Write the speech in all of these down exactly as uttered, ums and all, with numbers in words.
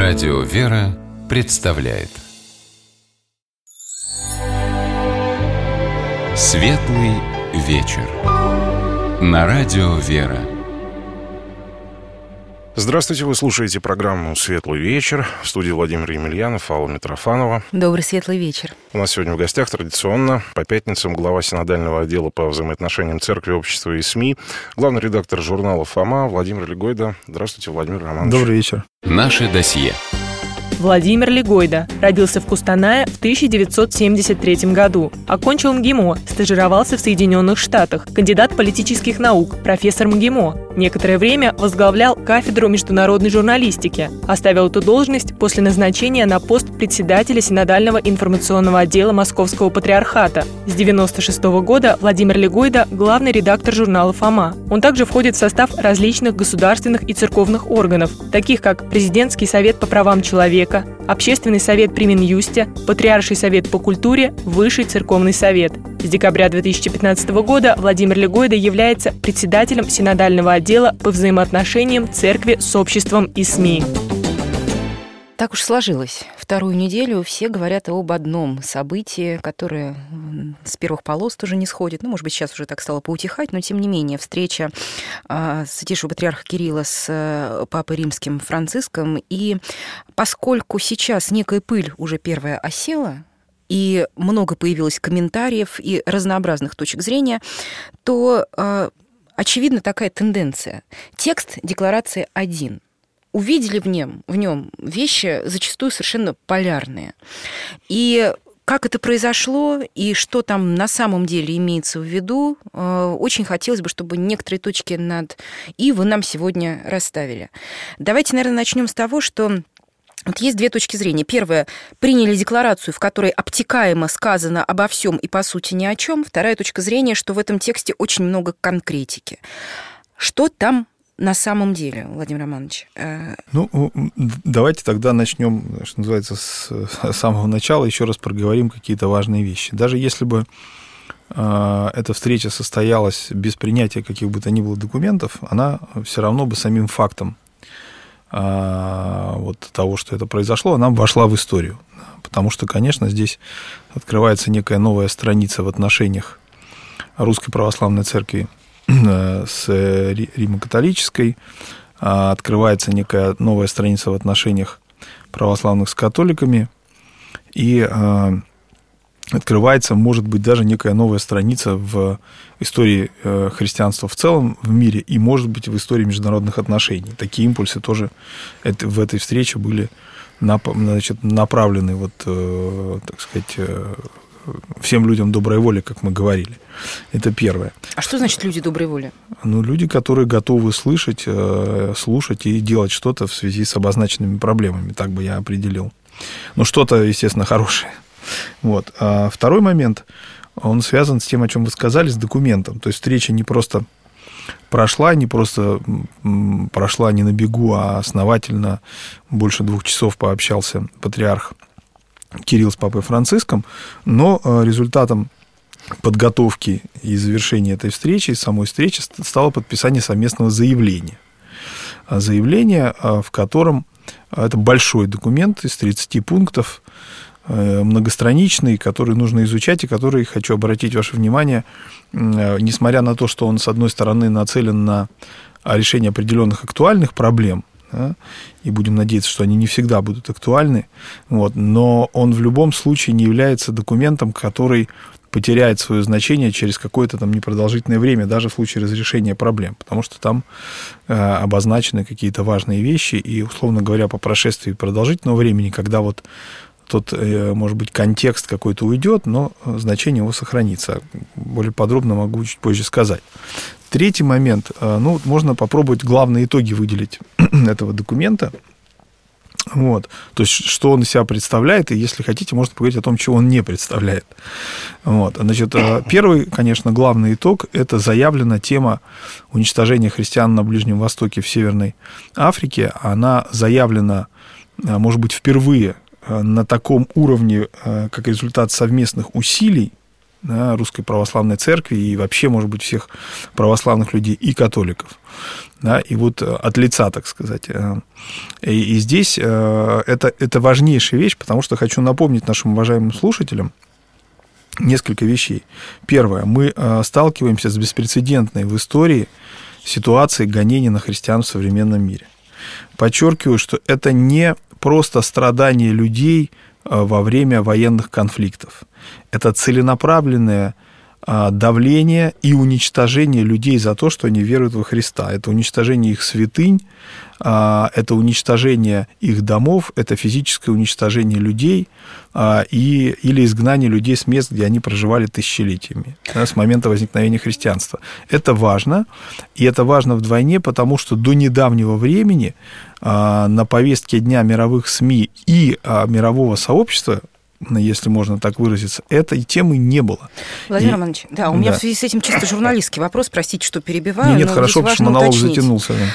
Радио «Вера» представляет Светлый вечер на Радио «Вера». Здравствуйте, вы слушаете программу «Светлый вечер». В студии Владимир Емельянов, Алла Митрофанова. Добрый светлый вечер. У нас сегодня в гостях традиционно по пятницам глава синодального отдела по взаимоотношениям церкви, общества и СМИ, главный редактор журнала «Фома» Владимир Легойда. Здравствуйте, Владимир Романович. Добрый вечер. Наше досье. Владимир Легойда родился в Кустанае в тысяча девятьсот семьдесят третьем году. Окончил МГИМО, стажировался в Соединенных Штатах, кандидат политических наук, профессор МГИМО. Некоторое время возглавлял кафедру международной журналистики. Оставил эту должность после назначения на пост председателя синодального информационного отдела Московского патриархата. С девяносто шестого года Владимир Легойда – главный редактор журнала «Фома». Он также входит в состав различных государственных и церковных органов, таких как Президентский совет по правам человека, Общественный совет при Минюсте, Патриарший совет по культуре, Высший церковный совет. С декабря две тысячи пятнадцатого года Владимир Легойда является председателем синодального отдела по взаимоотношениям церкви с обществом и СМИ. Так уж сложилось. Вторую неделю все говорят об одном событии, которое с первых полос тоже не сходит. Ну, может быть, сейчас уже так стало поутихать, но тем не менее встреча э, святейшего патриарха Кирилла с э, папой римским Франциском. И поскольку сейчас некая пыль уже первая осела, и много появилось комментариев и разнообразных точек зрения, то э, очевидна такая тенденция. Текст декларации один. Увидели в нем, в нем вещи зачастую совершенно полярные. И как это произошло и что там на самом деле имеется в виду, очень хотелось бы, чтобы некоторые точки над «и» вы нам сегодня расставили. Давайте, наверное, начнем с того, что вот есть две точки зрения. Первая – приняли декларацию, в которой обтекаемо сказано обо всем и, по сути, ни о чем. Вторая точка зрения, что в этом тексте очень много конкретики. Что там на самом деле, Владимир Романович? Ну, давайте тогда начнем, что называется, с самого начала, еще раз проговорим какие-то важные вещи. Даже если бы эта встреча состоялась без принятия каких бы то ни было документов, она все равно бы самим фактом вот того, что это произошло, она вошла в историю. Потому что, конечно, здесь открывается некая новая страница в отношениях Русской Православной Церкви с Римо-католической, открывается некая новая страница в отношениях православных с католиками, и открывается, может быть, даже некая новая страница в истории христианства в целом в мире и, может быть, в истории международных отношений. Такие импульсы тоже в этой встрече были значит, направлены, вот, так сказать, всем людям доброй воли, как мы говорили. Это первое. А что значит люди доброй воли? Ну, люди, которые готовы слышать, слушать и делать что-то в связи с обозначенными проблемами, так бы я определил. Ну, что-то, естественно, хорошее. Вот. А второй момент, он связан с тем, о чем вы сказали, с документом. То есть встреча не просто прошла, не просто прошла не на бегу, а основательно больше двух часов пообщался патриарх Кирилл с папой Франциском, но результатом подготовки и завершения этой встречи, самой встречи, стало подписание совместного заявления. Заявление, в котором это большой документ из тридцати пунктов, многостраничный, который нужно изучать и который, хочу обратить ваше внимание, несмотря на то, что он, с одной стороны, нацелен на решение определенных актуальных проблем, да, и будем надеяться, что они не всегда будут актуальны, вот, но он в любом случае не является документом, который потеряет свое значение через какое-то там непродолжительное время, даже в случае разрешения проблем, потому что там э, обозначены какие-то важные вещи, и, условно говоря, по прошествии продолжительного времени, когда вот тот, э, может быть, контекст какой-то уйдет, но значение его сохранится. Более подробно могу чуть позже сказать. Третий момент. Ну, можно попробовать главные итоги выделить этого документа. Вот. То есть, что он из себя представляет, и, если хотите, можно поговорить о том, чего он не представляет. Вот. Значит, первый, конечно, главный итог – это заявлена тема уничтожения христиан на Ближнем Востоке, в Северной Африке. Она заявлена, может быть, впервые на таком уровне, как результат совместных усилий Русской Православной Церкви и вообще, может быть, всех православных людей и католиков. Да, и вот от лица, так сказать. И, и здесь это, это важнейшая вещь, потому что хочу напомнить нашим уважаемым слушателям несколько вещей. Первое. Мы сталкиваемся с беспрецедентной в истории ситуацией гонений на христиан в современном мире. Подчеркиваю, что это не просто страдания людей во время военных конфликтов. Это целенаправленное давление и уничтожение людей за то, что они веруют во Христа. Это уничтожение их святынь, это уничтожение их домов, это физическое уничтожение людей и, или изгнание людей с мест, где они проживали тысячелетиями, да, с момента возникновения христианства. Это важно, и это важно вдвойне, потому что до недавнего времени на повестке дня мировых СМИ и мирового сообщества, если можно так выразиться, этой темы не было. Владимир и... Романович, да, у меня да. в связи с этим чисто журналистский вопрос, простите, что перебиваю. Нет, но хорошо, потому что монолог уточнить. затянулся. Да.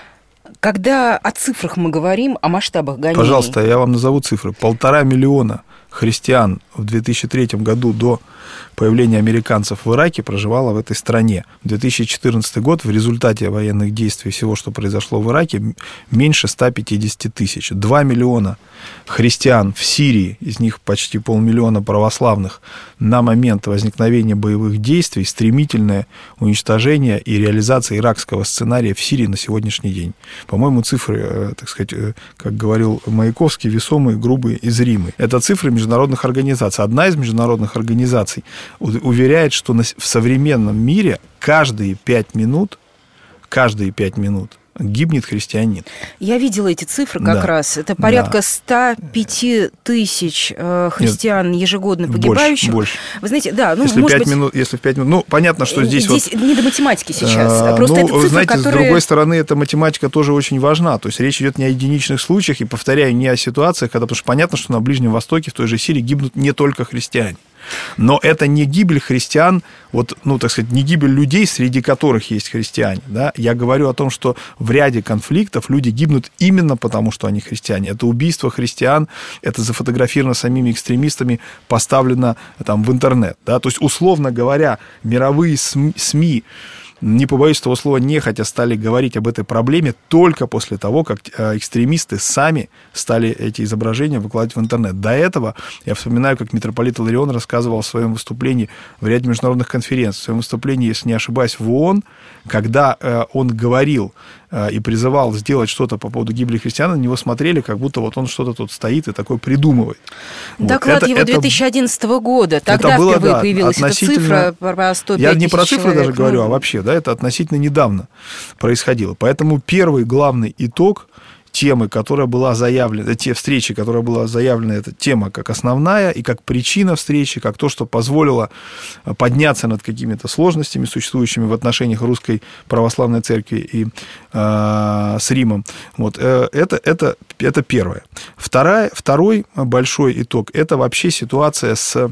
Когда о цифрах мы говорим, о масштабах гонений... Пожалуйста, я вам назову цифры. Полтора миллиона христиан в две тысячи третьем году до появления американцев в Ираке проживало в этой стране. В две тысячи четырнадцатый год в результате военных действий всего, что произошло в Ираке, меньше ста пятидесяти тысяч. Два миллиона христиан в Сирии, из них почти полмиллиона православных, на момент возникновения боевых действий, стремительное уничтожение и реализация иракского сценария в Сирии на сегодняшний день. По-моему, цифры, так сказать, как говорил Маяковский, весомые, грубые и зримые. Это цифры международных организаций. Одна из международных организаций уверяет, что в современном мире каждые пять минут, каждые пять минут гибнет христианин. Я видела эти цифры как да. раз. Это порядка да. ста пяти тысяч христиан Нет, ежегодно погибающих. Больше, больше. Вы знаете, да, ну, если может пять быть... минут, если в пять минут... Ну, понятно, что здесь... Здесь вот, не до математики сейчас. А, просто ну, это цифры, знаете, которые... с другой стороны, эта математика тоже очень важна. То есть речь идет не о единичных случаях, и, повторяю, не о ситуациях, когда... Потому что понятно, что на Ближнем Востоке, в той же Сирии гибнут не только христиане. Но это не гибель христиан, вот, ну, так сказать, не гибель людей, среди которых есть христиане. Да? Я говорю о том, что в ряде конфликтов люди гибнут именно потому, что они христиане. Это убийство христиан, это зафотографировано самими экстремистами, поставлено там в интернет. Да? То есть, условно говоря, мировые СМИ, не побоюсь этого слова, нехотя стали говорить об этой проблеме только после того, как экстремисты сами стали эти изображения выкладывать в интернет. До этого я вспоминаю, как митрополит Иларион рассказывал о своем выступлении в ряде международных конференций, в своем выступлении, если не ошибаюсь, в ООН, когда он говорил и призывал сделать что-то по поводу гибели христиан, на него смотрели, как будто вот он что-то тут стоит и такое придумывает. Доклад вот. это, его две тысячи одиннадцатого года. Тогда было, впервые да, появилась эта цифра про сто пять Я не про цифры человек, даже ну... говорю, а вообще, да, это относительно недавно происходило. Поэтому первый главный итог темы, которая была заявлена, те встречи, которая была заявлена, эта тема как основная и как причина встречи, как то, что позволило подняться над какими-то сложностями, существующими в отношениях Русской Православной Церкви и э, с Римом. Вот, э, это, это, это первое. Вторая, второй большой итог – это вообще ситуация с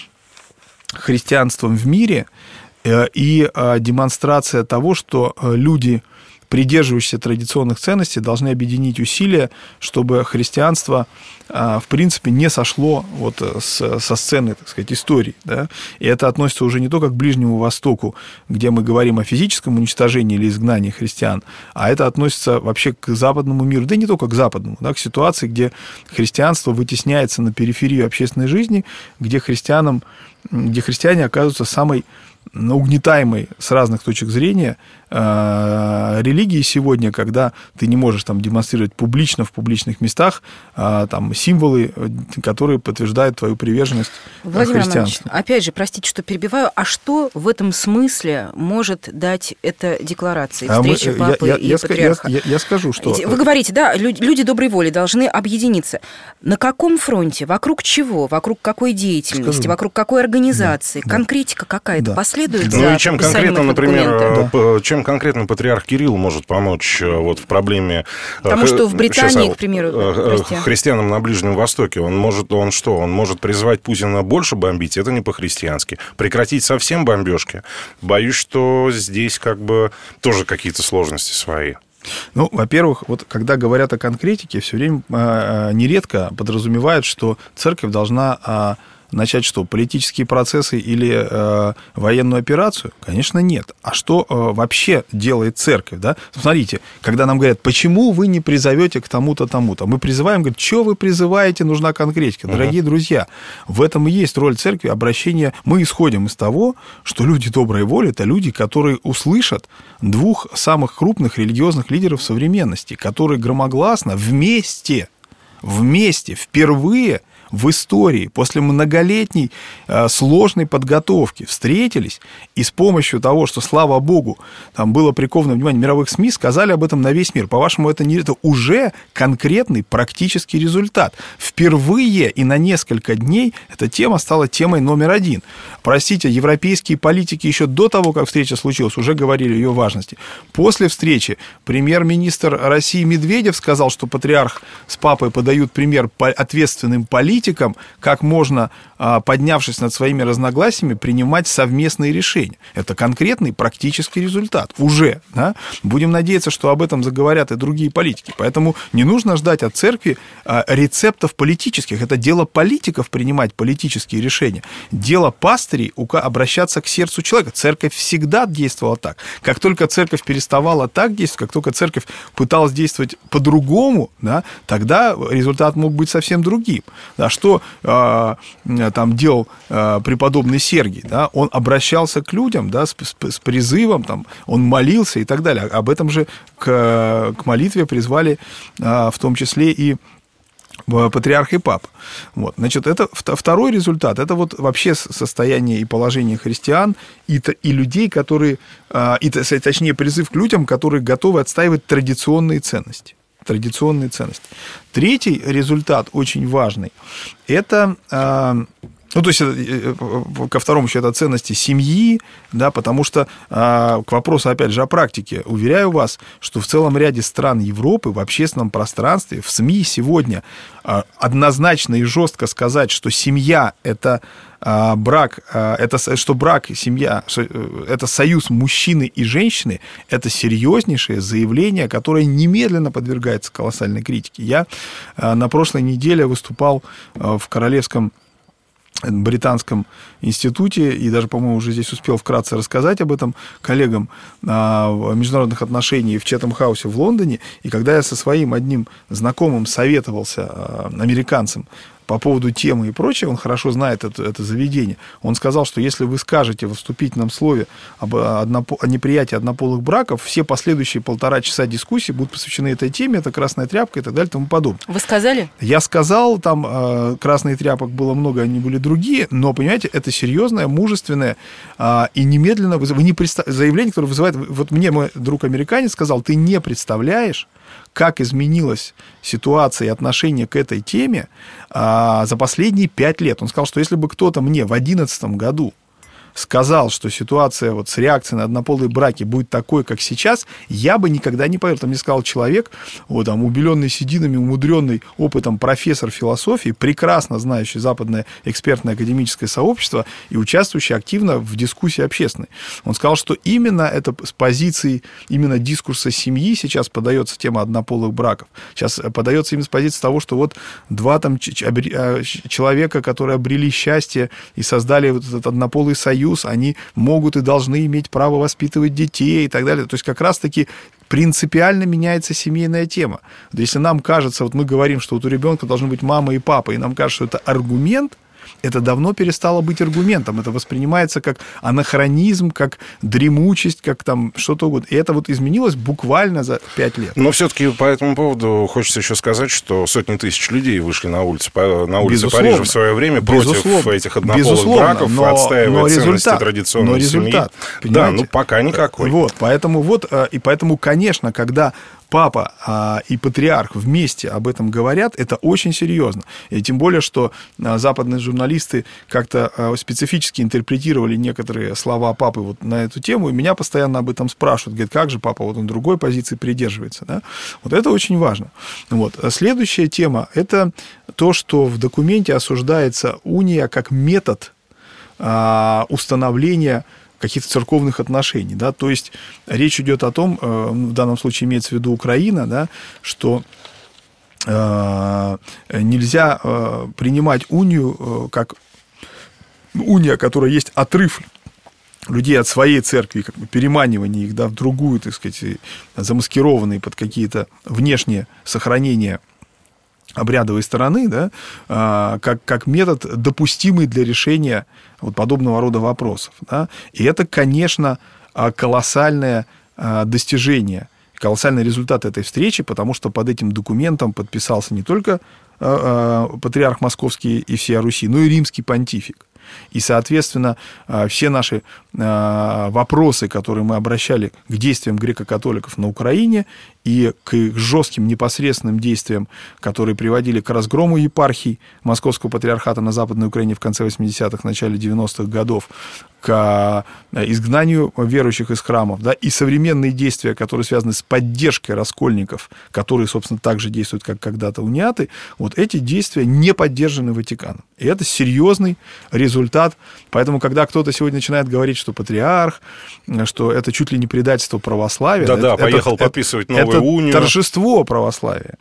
христианством в мире э, и э, демонстрация того, что люди, придерживающиеся традиционных ценностей, должны объединить усилия, чтобы христианство, в принципе, не сошло вот с, со сцены, так сказать, истории. Да? И это относится уже не только к Ближнему Востоку, где мы говорим о физическом уничтожении или изгнании христиан, а это относится вообще к западному миру, да и не только к западному, да, к ситуации, где христианство вытесняется на периферию общественной жизни, где, христианам, где христиане оказываются самой угнетаемой с разных точек зрения э, религии сегодня, когда ты не можешь там демонстрировать публично в публичных местах э, там символы, которые подтверждают твою приверженность Владимир христианству. Иванович, опять же, простите, что перебиваю, а что в этом смысле может дать эта декларация, встреча а мы, папы я, и я, патриарха? Я, я, я скажу, что... Вы говорите, да, люди, люди доброй воли должны объединиться. На каком фронте? Вокруг чего? Вокруг какой деятельности? Скажу. Вокруг какой организации? Да. Конкретика какая-то да. последует? Ну и чем конкретно, например, да. чем конкретно патриарх Кирилл может помочь вот в проблеме... Потому что в Британии, сейчас, к примеру, прости. христианам на Ближнем Востоке, он может, он что, он может призвать Путина больше бомбить? Это не по-христиански. Прекратить совсем бомбежки? Боюсь, что здесь как бы тоже какие-то сложности свои. Ну, во-первых, вот когда говорят о конкретике, все время а, нередко подразумевают, что церковь должна... А, начать что, политические процессы или э, военную операцию? Конечно, нет. А что э, вообще делает церковь? Да? Смотрите, когда нам говорят, почему вы не призовете к тому-то, тому-то, мы призываем, говорят, что вы призываете, нужна конкретика. Дорогие uh-huh. друзья, в этом и есть роль церкви, обращение. Мы исходим из того, что люди доброй воли — это люди, которые услышат двух самых крупных религиозных лидеров современности, которые громогласно вместе, вместе, впервые в истории, после многолетней э, сложной подготовки встретились и с помощью того, что, слава богу, там было приковано внимание мировых СМИ, сказали об этом на весь мир. По-вашему, это, не, это уже конкретный практический результат. Впервые и на несколько дней эта тема стала темой номер один. Простите, европейские политики еще до того, как встреча случилась, уже говорили о ее важности. После встречи премьер-министр России Медведев сказал, что патриарх с папой подают пример ответственным политикам, как можно, поднявшись над своими разногласиями, принимать совместные решения. Это конкретный практический результат. Уже. Да? Будем надеяться, что об этом заговорят и другие политики. Поэтому не нужно ждать от церкви рецептов политических. Это дело политиков принимать политические решения. Дело пастырей обращаться к сердцу человека. Церковь всегда действовала так. Как только церковь переставала так действовать, как только церковь пыталась действовать по-другому, да, тогда результат мог быть совсем другим. Да, что э, там делал э, преподобный Сергий? Да? Он обращался к людям, да, с, с, с призывом, там, он молился и так далее. Об этом же к, к молитве призвали э, в том числе и патриарх и папа. Вот. Значит, это второй результат. Это вот вообще состояние и положение христиан и, и людей, которые, и, точнее, призыв к людям, которые готовы отстаивать традиционные ценности. Традиционные ценности. Третий результат очень важный. Это... Ну, то есть, ко второму еще это ценности семьи, да, потому что а, к вопросу, опять же, о практике. Уверяю вас, что в целом ряде стран Европы в общественном пространстве, в СМИ сегодня а, однозначно и жестко сказать, что семья — это а, брак, а, это, что брак и семья — это союз мужчины и женщины, это серьезнейшее заявление, которое немедленно подвергается колоссальной критике. Я а, на прошлой неделе выступал а, в Королевском британском институте, и даже, по-моему, уже здесь успел вкратце рассказать об этом коллегам а, международных отношений в Чэтхэм-хаусе в Лондоне, и когда я со своим одним знакомым советовался, а, американцем, по поводу темы и прочее, он хорошо знает это, это заведение, он сказал, что если вы скажете во вступительном слове об однопо... о неприятии однополых браков, все последующие полтора часа дискуссии будут посвящены этой теме, это красная тряпка и так далее и тому подобное. Вы сказали? Я сказал, там э, красных тряпок было много, они были другие, но, понимаете, это серьезное, мужественное э, и немедленно выз... вы не представ... заявление, которое вызывает... Вот мне мой друг-американец сказал, ты не представляешь, как изменилась ситуация и отношение к этой теме а, за последние пять лет. Он сказал, что если бы кто-то мне в две тысячи одиннадцатом году сказал, что ситуация вот с реакцией на однополые браки будет такой, как сейчас, я бы никогда не поверил. Там мне сказал человек, вот, там, убеленный сединами, умудренный опытом профессор философии, прекрасно знающий западное экспертное академическое сообщество и участвующий активно в дискуссии общественной. Он сказал, что именно это с позиции, именно дискурса семьи сейчас подается тема однополых браков. Сейчас подается именно с позиции того, что вот два там человека, которые обрели счастье и создали вот этот однополый союз, они могут и должны иметь право воспитывать детей и так далее. То есть как раз-таки принципиально меняется семейная тема. Если нам кажется, вот мы говорим, что вот у ребенка должны быть мама и папа, и нам кажется, что это аргумент, это давно перестало быть аргументом. Это воспринимается как анахронизм, как дремучесть, как там что-то угодно. И это вот изменилось буквально за пять лет. Но все-таки по этому поводу хочется еще сказать, что сотни тысяч людей вышли на улицы, на улицы Парижа в свое время против этих однополых браков, но, отстаивая но ценности результат, традиционной но результат, семьи. Да, ну пока никакой. Вот, поэтому, вот, и поэтому, конечно, когда папа а, и патриарх вместе об этом говорят, это очень серьезно. И тем более, что а, западные журналисты как-то а, специфически интерпретировали некоторые слова папы вот на эту тему, и меня постоянно об этом спрашивают. Говорят, как же папа, вот он другой позиции придерживается. Да? Вот это очень важно. Вот. А следующая тема – это то, что в документе осуждается уния как метод а, установления каких-то церковных отношений, да, то есть речь идет о том, в данном случае имеется в виду Украина, да, что э, нельзя э, принимать унию э, как уния, которая есть отрыв людей от своей церкви, как бы переманивание их, да, в другую, так сказать, замаскированные под какие-то внешние сохранения обрядовой стороны, да, как, как метод, допустимый для решения вот подобного рода вопросов. Да. И это, конечно, колоссальное достижение, колоссальный результат этой встречи, потому что под этим документом подписался не только патриарх Московский и всея Руси, но и римский понтифик. И, соответственно, все наши вопросы, которые мы обращали к действиям греко-католиков на Украине и к их жестким непосредственным действиям, которые приводили к разгрому епархий Московского патриархата на Западной Украине в конце восьмидесятых, начале девяностых годов, к изгнанию верующих из храмов, да, и современные действия, которые связаны с поддержкой раскольников, которые, собственно, так же действуют, как когда-то униаты, вот эти действия не поддержаны Ватиканом. И это серьезный результат. Поэтому, когда кто-то сегодня начинает говорить, что патриарх, что это чуть ли не предательство православия... Да-да, это, поехал это, подписывать новую это унию. Торжество православия.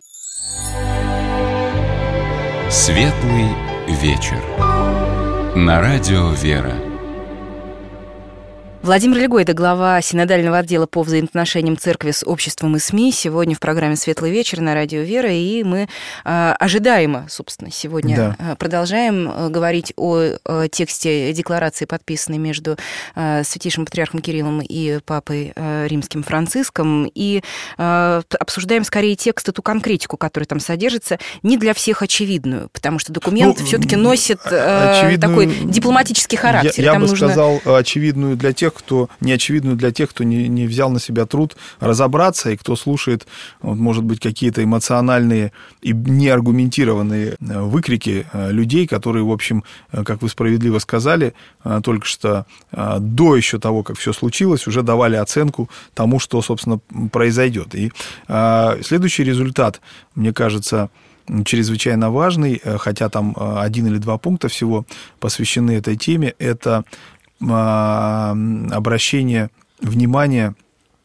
Светлый вечер. На радио «Вера». Владимир Легойда, глава синодального отдела по взаимоотношениям церкви с обществом и СМИ, сегодня в программе «Светлый вечер» на радио «Вера», и мы э, ожидаемо, собственно, сегодня да. продолжаем э, говорить о э, тексте декларации, подписанной между э, Святейшим Патриархом Кириллом и Папой э, Римским Франциском, и э, обсуждаем скорее текст, эту конкретику, которая там содержится, не для всех очевидную, потому что документ ну, все-таки носит э, такой дипломатический характер. Я, я там бы нужно... сказал, очевидную для тех, кто неочевидную для тех, кто не, не взял на себя труд разобраться, и кто слушает, вот, может быть, какие-то эмоциональные и неаргументированные выкрики людей, которые, в общем, как вы справедливо сказали, только что до еще того, как все случилось, уже давали оценку тому, что, собственно, произойдет. И следующий результат, мне кажется, чрезвычайно важный, хотя там один или два пункта всего посвящены этой теме, это обращение внимания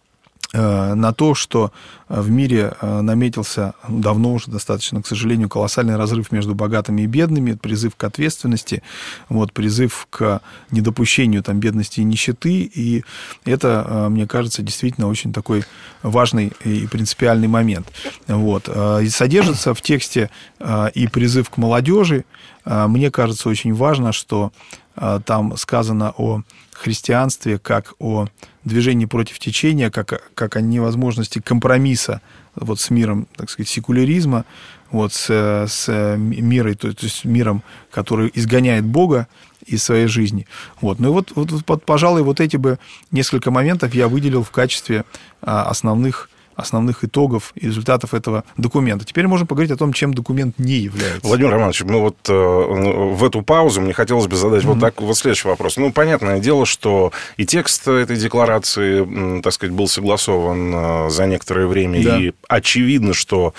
на то, что в мире наметился давно уже достаточно, к сожалению, колоссальный разрыв между богатыми и бедными, призыв к ответственности, вот, призыв к недопущению там, бедности и нищеты, и это, мне кажется, действительно очень такой важный и принципиальный момент. Вот. И содержится в тексте и призыв к молодежи. Мне кажется, очень важно, что там сказано о христианстве как о движении против течения, как, как о невозможности компромисса вот, с миром, так сказать, секуляризма, вот, с, с мирой, то, то есть миром, который изгоняет Бога из своей жизни. Вот. Ну и вот, вот, вот, пожалуй, вот эти бы несколько моментов я выделил в качестве основных основных итогов и результатов этого документа. Теперь можем поговорить о том, чем документ не является. Владимир Романович, ну вот э, в эту паузу мне хотелось бы задать mm-hmm. вот, так, вот следующий вопрос. Ну, понятное дело, что и текст этой декларации, так сказать, был согласован э, за некоторое время, да. И очевидно, что,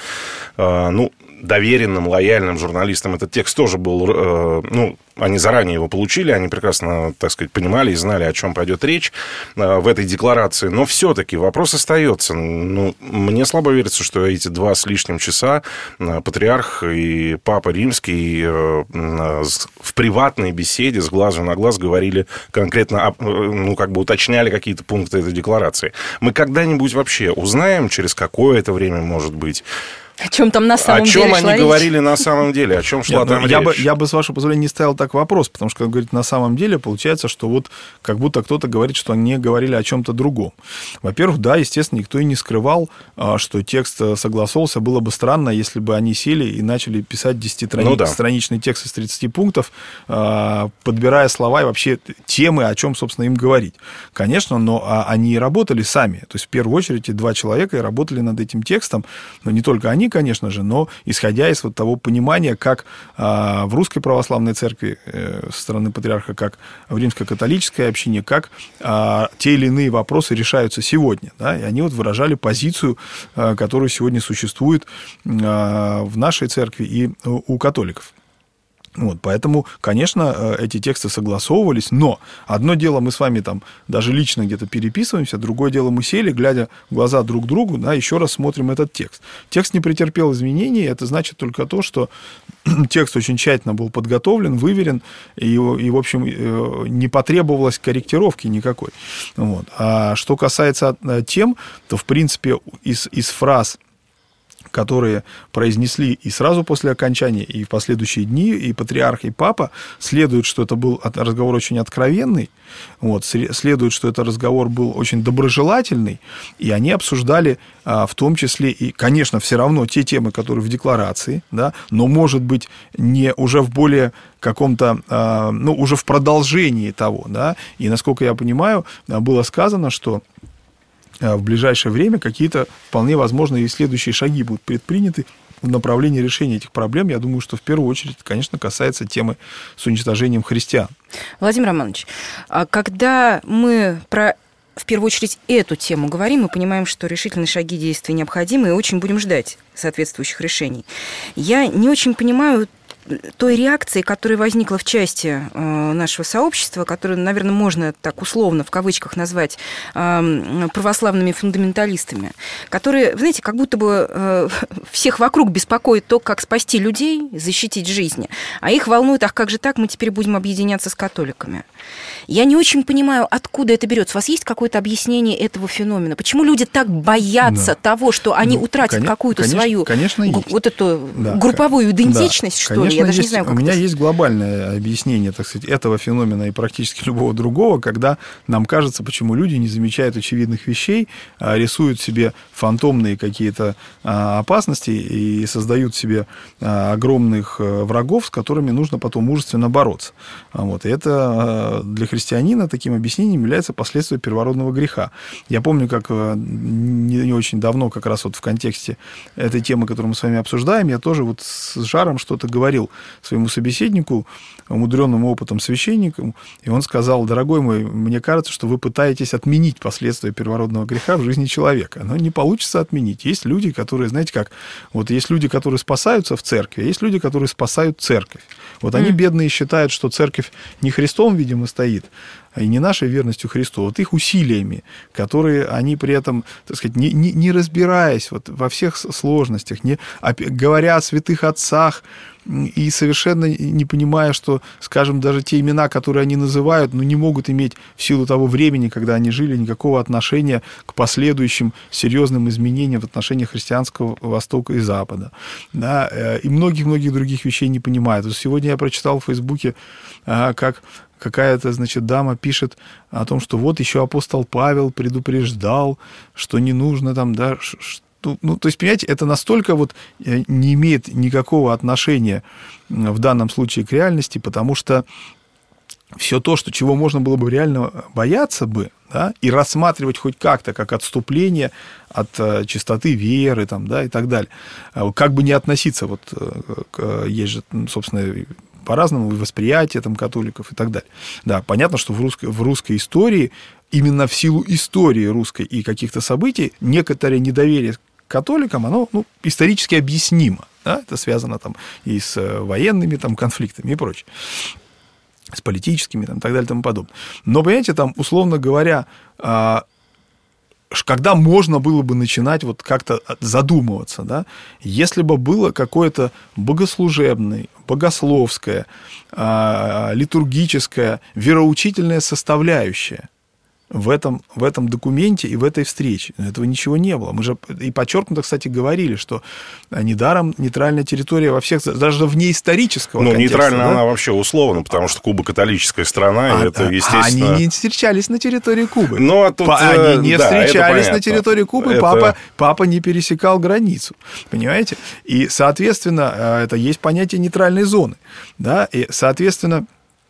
э, ну, доверенным, лояльным журналистам этот текст тоже был, э, ну, они заранее его получили, они прекрасно, так сказать, понимали и знали, о чем пойдет речь э, в этой декларации. Но все-таки вопрос остается. Ну, мне слабо верится, что эти два с лишним часа э, патриарх и Папа Римский э, э, в приватной беседе с глазу на глаз говорили конкретно, э, ну, как бы уточняли какие-то пункты этой декларации. Мы когда-нибудь вообще узнаем, через какое-то время, может быть, о чем там на самом деле О чем деле они речь? говорили на самом деле? О чем шла Нет, там я речь? Бы, я бы, с вашего позволения, не ставил так вопрос, потому что, как говорит, на самом деле получается, что вот как будто кто-то говорит, что они говорили о чем-то другом. Во-первых, да, естественно, никто и не скрывал, что текст согласовался. Было бы странно, если бы они сели и начали писать десятистраничный ну, да. текст из тридцати пунктов, подбирая слова и вообще темы, о чем, собственно, им говорить. Конечно, но они работали сами. То есть, в первую очередь, эти два человека и работали над этим текстом. Но не только они, конечно же, но исходя из вот того понимания, как а, в Русской Православной Церкви э, со стороны патриарха, как в Римско-католической общине, как а, те или иные вопросы решаются сегодня. Да? И они вот выражали позицию, а, которая сегодня существует а, в нашей церкви и у, у католиков. Вот, поэтому, конечно, эти тексты согласовывались, но одно дело мы с вами там даже лично где-то переписываемся, другое дело мы сели, глядя в глаза друг другу, да, еще раз смотрим этот текст. Текст не претерпел изменений, это значит только то, что текст очень тщательно был подготовлен, выверен, и, и в общем, не потребовалось корректировки никакой. Вот. А что касается тем, то, в принципе, из, из фраз, которые произнесли и сразу после окончания, и в последующие дни, и патриарх, и папа, следует, что это был разговор очень откровенный, вот, следует, что это разговор был очень доброжелательный, и они обсуждали а, в том числе и, конечно, все равно те темы, которые в декларации, да, но, может быть, не уже в более каком-то, а, ну, уже в продолжении того, да, и, насколько я понимаю, было сказано, что в ближайшее время какие-то вполне возможные следующие шаги будут предприняты в направлении решения этих проблем. Я думаю, что в первую очередь, конечно, касается темы с уничтожением христиан. Владимир Романович, когда мы про в первую очередь эту тему говорим, мы понимаем, что решительные шаги действий необходимы и очень будем ждать соответствующих решений. Я не очень понимаю той реакции, которая возникла в части э, нашего сообщества, которую, наверное, можно так условно, в кавычках, назвать э, православными фундаменталистами, которые, знаете, как будто бы э, всех вокруг беспокоит то, как спасти людей, защитить жизни, а их волнует, ах, как же так, мы теперь будем объединяться с католиками. Я не очень понимаю, откуда это берется. У вас есть какое-то объяснение этого феномена? Почему люди так боятся да. того, что они ну, утратят конечно, какую-то конечно, свою конечно, г- вот эту да, групповую идентичность, да, что ли? Я даже есть, не знаю, как у меня это... есть глобальное объяснение, так сказать, этого феномена и практически любого другого, когда нам кажется, почему люди не замечают очевидных вещей, а рисуют себе фантомные какие-то а, опасности и создают себе а, огромных а, врагов, с которыми нужно потом мужественно бороться. А, вот, и это а, для христианина таким объяснением является последствие первородного греха. Я помню, как а, не, не очень давно, как раз вот в контексте этой темы, которую мы с вами обсуждаем, я тоже вот с жаром что-то говорил своему собеседнику, умудренному опытом священнику, и он сказал: дорогой мой, мне кажется, что вы пытаетесь отменить последствия первородного греха в жизни человека. Но не получится отменить. Есть люди, которые, знаете как, вот есть люди, которые спасаются в церкви, а есть люди, которые спасают церковь. Вот они, mm. бедные, считают, что церковь не Христом, видимо, стоит, и не нашей верностью Христу, вот их усилиями, которые они при этом, так сказать, не, не, не разбираясь вот во всех сложностях, не, говоря о святых отцах, и совершенно не понимая, что, скажем, даже те имена, которые они называют, ну, не могут иметь в силу того времени, когда они жили, никакого отношения к последующим серьезным изменениям в отношении христианского Востока и Запада. Да, и многих-многих других вещей не понимают. Вот сегодня я прочитал в Фейсбуке, как какая-то, значит, дама пишет о том, что вот еще апостол Павел предупреждал, что не нужно там, да, ну, то есть, понимаете, это настолько вот не имеет никакого отношения в данном случае к реальности, потому что все то, что, чего можно было бы реально бояться бы, да, и рассматривать хоть как-то как отступление от э, чистоты веры там, да, и так далее, как бы не относиться, вот, к, есть же, собственно, по-разному восприятие там, католиков и так далее. Да, понятно, что в русской, в русской истории, именно в силу истории русской и каких-то событий, некоторое недоверие к католикам, оно ну, исторически объяснимо. Да? Это связано там, и с военными там, конфликтами и прочее, с политическими там, и так далее и тому подобное. Но, понимаете, там, условно говоря, когда можно было бы начинать вот как-то задумываться, да, если бы было какое-то богослужебное, богословское, литургическое, вероучительная составляющая в этом, в этом документе и в этой встрече. Но этого ничего не было. Мы же и подчеркнуто, кстати, говорили, что недаром нейтральная территория во всех, даже вне исторического ну, контекста. Ну, нейтральная да? она вообще условно, потому что Куба католическая страна, а, и это, естественно... Они не встречались на территории Кубы. Ну, а тут, они не да, встречались на территории Кубы, это... папа, папа не пересекал границу. Понимаете? И, соответственно, это есть понятие нейтральной зоны. Да? И, соответственно,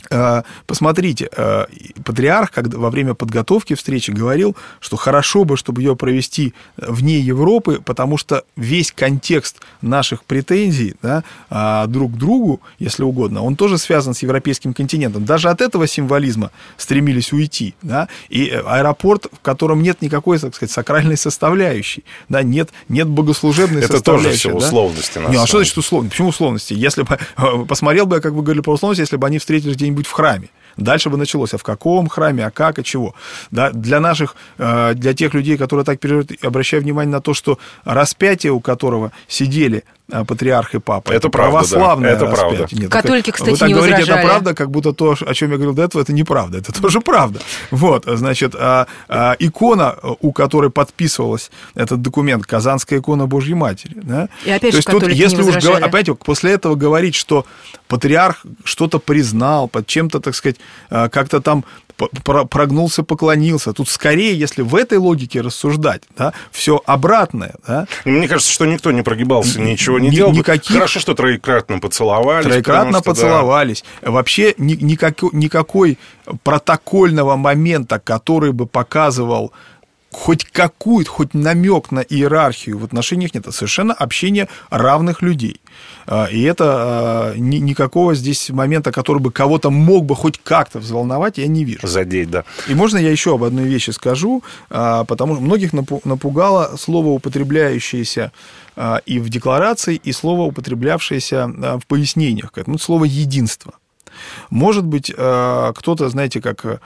Посмотрите, патриарх, когда во время подготовки встречи говорил, что хорошо бы, чтобы ее провести вне Европы, потому что весь контекст наших претензий, да, друг к другу, если угодно, он тоже связан с европейским континентом. Даже от этого символизма стремились уйти. Да, и аэропорт, в котором нет никакой, так сказать, сакральной составляющей, да, нет, нет богослужебной Это составляющей. Это тоже все да? условности. Не, а что значит условности? Почему условности? Если бы, посмотрел бы я, как вы говорили про условности, если бы они встретились где-нибудь в храме. Дальше бы началось, а в каком храме, а как, и чего. Да, для наших, для тех людей, которые так переживают, обращаю внимание на то, что распятие, у которого сидели патриарх и папа, это, это правда, православное да, это распятие. Правда. Нет, Католики, кстати, вы так не говорите, возражали. Это правда, как будто то, о чем я говорил до этого, это неправда. Это тоже правда. Вот, значит, а, а, икона, у которой подписывалась этот документ, Казанская икона Божьей Матери. Да? И опять то же, есть тут, если не уж опять после этого говорить, что патриарх что-то признал, под чем-то, так сказать, как-то там прогнулся, поклонился. Тут скорее, если в этой логике рассуждать, да, все обратное. Да. Мне кажется, что никто не прогибался, ничего не Ни, делал. Никаких... Хорошо, что троекратно поцеловались. Троекратно что, поцеловались. Да. Вообще ни, никакой, никакой протокольного момента, который бы показывал хоть какую-то, хоть намек на иерархию в отношениях нет. Это совершенно общение равных людей. И это никакого здесь момента, который бы кого-то мог бы хоть как-то взволновать, я не вижу. Задеть, да. И можно я еще об одной вещи скажу, потому что многих напугало слово, употребляющееся и в декларации, и слово, употреблявшееся в пояснениях. Ну, слово «единство». Может быть, кто-то, знаете, как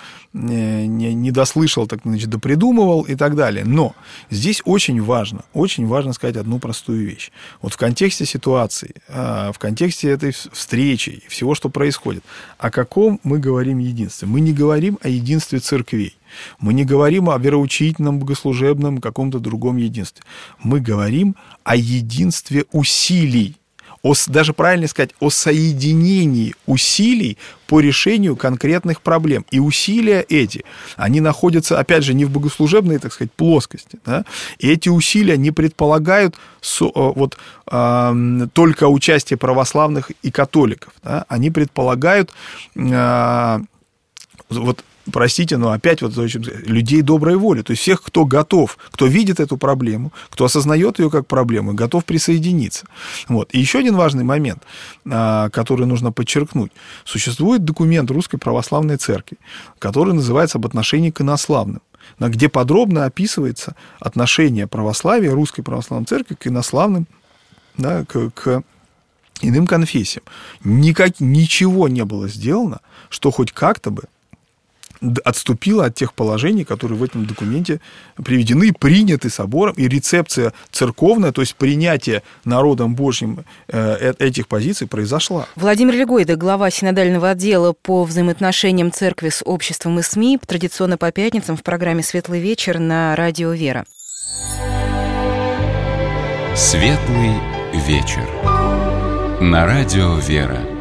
не дослышал, так, значит, допридумывал и так далее. Но здесь очень важно, очень важно сказать одну простую вещь. Вот в контексте ситуации, в контексте этой встречи и всего, что происходит, о каком мы говорим единстве? Мы не говорим о единстве церквей. Мы не говорим о вероучительном, богослужебном, каком-то другом единстве. Мы говорим о единстве усилий. О, даже правильно сказать, о соединении усилий по решению конкретных проблем. И усилия эти, они находятся, опять же, не в богослужебной, так сказать, плоскости. Да? И эти усилия не предполагают со, вот, э, только участие православных и католиков. Да? Они предполагают... Э, вот, простите, но опять вот людей доброй воли, то есть всех, кто готов, кто видит эту проблему, кто осознает ее как проблему, готов присоединиться. Вот. И еще один важный момент, который нужно подчеркнуть. Существует документ Русской Православной Церкви, который называется «Об отношении к инославным», где подробно описывается отношение православия, Русской Православной Церкви к инославным, да, к, к иным конфессиям. Никак, ничего не было сделано, что хоть как-то бы отступила от тех положений, которые в этом документе приведены, приняты собором, и рецепция церковная, то есть принятие народом Божьим этих позиций произошла. Владимир Легойда, глава синодального отдела по взаимоотношениям церкви с обществом и СМИ, традиционно по пятницам в программе «Светлый вечер» на радио «Вера». «Светлый вечер» на радио «Вера».